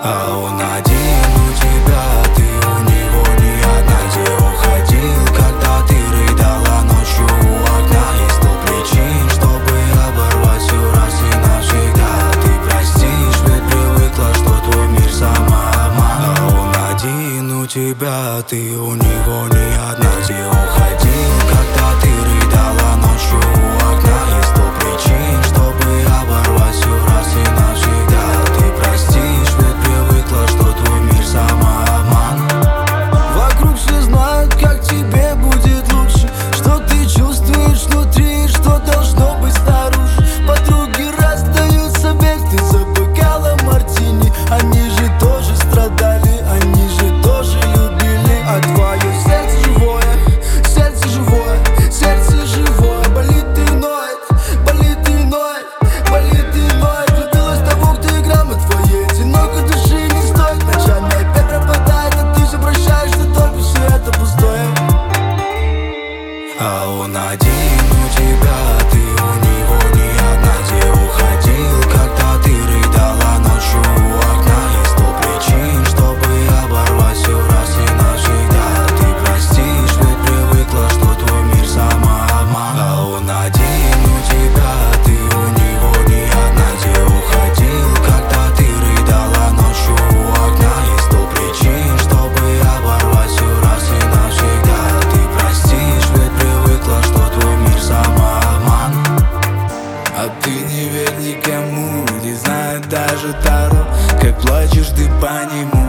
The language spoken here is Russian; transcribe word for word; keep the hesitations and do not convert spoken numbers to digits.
А он один у тебя, ты у него не одна. Где уходил, когда ты рыдала ночью у окна? Есть сто причин, чтобы оборвать все раз и навсегда. Ты простишь, ведь привыкла, что твой мир самообман. А он один у тебя, ты у него не одна. Где уходил, когда ты рыдала ночью у окна? Есть сто причин, чтобы оборвать все раз и навсегда. Ты простишь, ведь привыкла, что твой мир самообман. Вокруг все знают, как тебе будет лучше, что ты чувствуешь внутри, что должно быть снаружи. Подруги раздают совет, ты за бокалом мартини. Они же тоже страдали, они же тоже любили. А твое сердце живое, сердце живое, сердце живое. Болит и ноет, болит и ноет, болит и ноет. Влюбилась в того, кто играл на твоей одинокой души не стоит. Ночами опять пропадает, а ты все прощаешь, что только все это пустое. А он один у тебя, ты у него не одна. Где уходил, когда ты рыдала ночью у окна? Есть сто причин, чтобы оборвать все раз и навсегда. Ты простишь, ведь привыкла, что твой мир самообман. А он один у тебя, ты у него не одна. Где уходил, когда ты рыдала ночью у окна? Есть сто причин, чтобы оборвать все раз и навсегда. Ты простишь, ведь привыкла, что твой мир самообман. А ты не верь никому, не знает даже Таро, как плачешь ты по нему.